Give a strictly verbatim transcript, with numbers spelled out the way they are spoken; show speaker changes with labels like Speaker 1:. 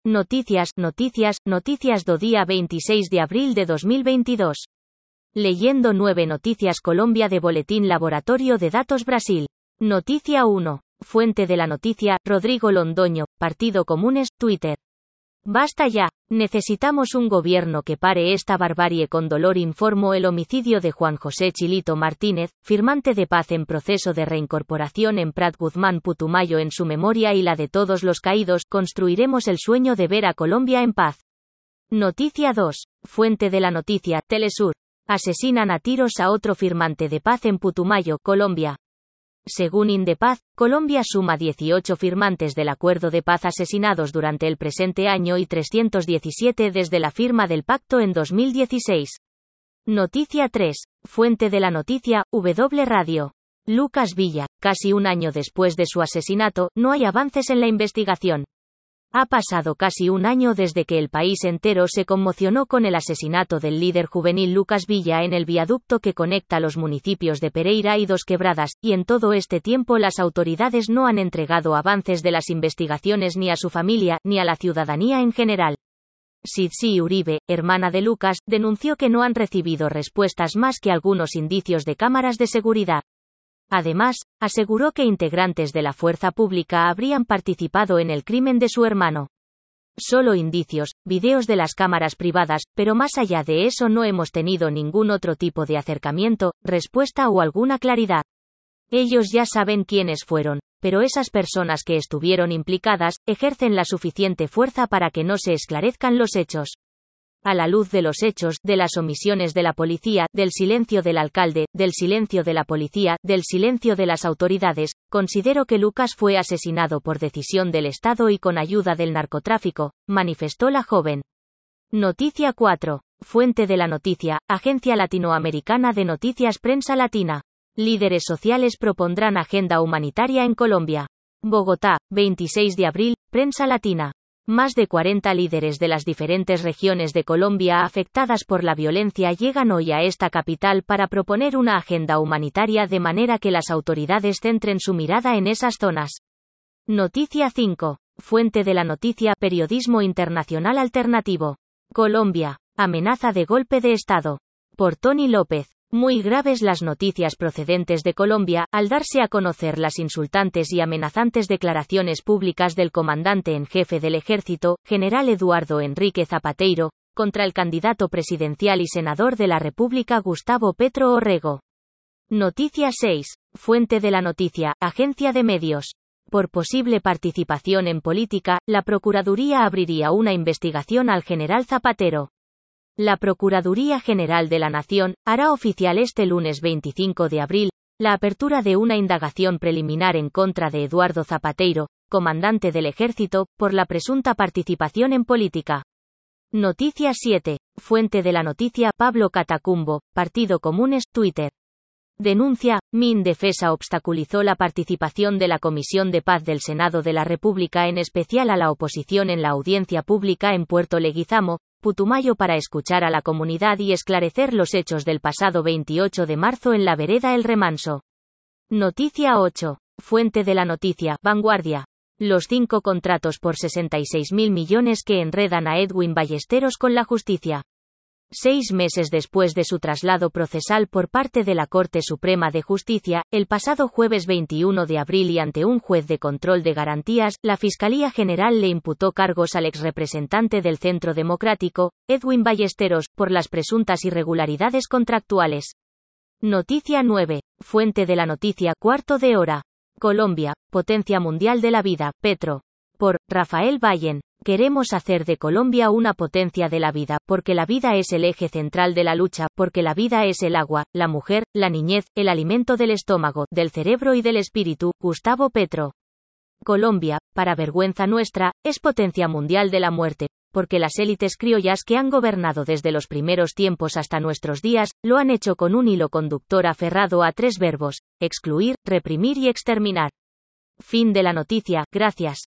Speaker 1: Noticias, noticias, noticias do día veintiséis de abril de dos mil veintidós. Leyendo nueve Noticias Colombia de Boletín Laboratorio de Datos Brasil. Noticia uno. Fuente de la noticia, Rodrigo Londoño, Partido Comunes, Twitter. Basta ya. Necesitamos un gobierno que pare esta barbarie. Con dolor informo el homicidio de Juan José Chilito Martínez, firmante de paz en proceso de reincorporación en Prat Guzmán Putumayo. En su memoria y la de todos los caídos, construiremos el sueño de ver a Colombia en paz. Noticia dos. Fuente de la noticia, Telesur. Asesinan a tiros a otro firmante de paz en Putumayo, Colombia. Según Indepaz, Colombia suma dieciocho firmantes del acuerdo de paz asesinados durante el presente año y trescientos diecisiete desde la firma del pacto en dos mil dieciséis. Noticia tres. Fuente de la noticia, W Radio. Lucas Villa, casi un año después de su asesinato, no hay avances en la investigación. Ha pasado casi un año desde que el país entero se conmocionó con el asesinato del líder juvenil Lucas Villa en el viaducto que conecta los municipios de Pereira y Dos Quebradas, y en todo este tiempo las autoridades no han entregado avances de las investigaciones ni a su familia, ni a la ciudadanía en general. Sitsi Uribe, hermana de Lucas, denunció que no han recibido respuestas más que algunos indicios de cámaras de seguridad. Además, aseguró que integrantes de la fuerza pública habrían participado en el crimen de su hermano. Solo indicios, videos de las cámaras privadas, pero más allá de eso no hemos tenido ningún otro tipo de acercamiento, respuesta o alguna claridad. Ellos ya saben quiénes fueron, pero esas personas que estuvieron implicadas, ejercen la suficiente fuerza para que no se esclarezcan los hechos. A la luz de los hechos, de las omisiones de la policía, del silencio del alcalde, del silencio de la policía, del silencio de las autoridades, considero que Lucas fue asesinado por decisión del Estado y con ayuda del narcotráfico, manifestó la joven. Noticia cuatro. Fuente de la noticia, Agencia Latinoamericana de Noticias Prensa Latina. Líderes sociales propondrán agenda humanitaria en Colombia. Bogotá, veintiséis de abril, Prensa Latina. Más de cuarenta líderes de las diferentes regiones de Colombia afectadas por la violencia llegan hoy a esta capital para proponer una agenda humanitaria de manera que las autoridades centren su mirada en esas zonas. Noticia cinco. Fuente de la noticia, Periodismo Internacional Alternativo. Colombia. Amenaza de golpe de Estado. Por Tony López. Muy graves las noticias procedentes de Colombia, al darse a conocer las insultantes y amenazantes declaraciones públicas del comandante en jefe del ejército, general Eduardo Enrique Zapateiro, contra el candidato presidencial y senador de la República Gustavo Petro Orrego. Noticia seis. Fuente de la noticia, Agencia de Medios. Por posible participación en política, la Procuraduría abriría una investigación al general Zapatero. La Procuraduría General de la Nación hará oficial este lunes veinticinco de abril la apertura de una indagación preliminar en contra de Eduardo Zapateiro, comandante del Ejército, por la presunta participación en política. Noticia siete. Fuente de la noticia, Pablo Catacumbo, Partido Comunes, Twitter. Denuncia, Mindefensa obstaculizó la participación de la Comisión de Paz del Senado de la República, en especial a la oposición, en la audiencia pública en Puerto Leguizamo, Putumayo, para escuchar a la comunidad y esclarecer los hechos del pasado veintiocho de marzo en la vereda El Remanso. Noticia ocho. Fuente de la noticia, Vanguardia. Los cinco contratos por sesenta y seis mil millones que enredan a Edwin Ballesteros con la justicia. Seis meses después de su traslado procesal por parte de la Corte Suprema de Justicia, el pasado jueves veintiuno de abril y ante un juez de control de garantías, la Fiscalía General le imputó cargos al exrepresentante del Centro Democrático, Edwin Ballesteros, por las presuntas irregularidades contractuales. Noticia nueve. Fuente de la noticia, Cuarto de Hora. Colombia, potencia mundial de la vida, Petro. Por Rafael Vallen. Queremos hacer de Colombia una potencia de la vida, porque la vida es el eje central de la lucha, porque la vida es el agua, la mujer, la niñez, el alimento del estómago, del cerebro y del espíritu. Gustavo Petro. Colombia, para vergüenza nuestra, es potencia mundial de la muerte, porque las élites criollas que han gobernado desde los primeros tiempos hasta nuestros días, lo han hecho con un hilo conductor aferrado a tres verbos: excluir, reprimir y exterminar. Fin de la noticia, gracias.